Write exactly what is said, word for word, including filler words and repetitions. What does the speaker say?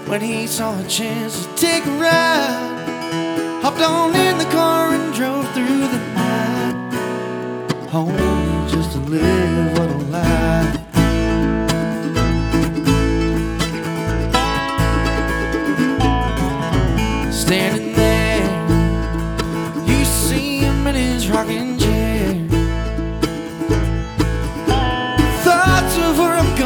when he saw a chance to take a ride. Hopped on in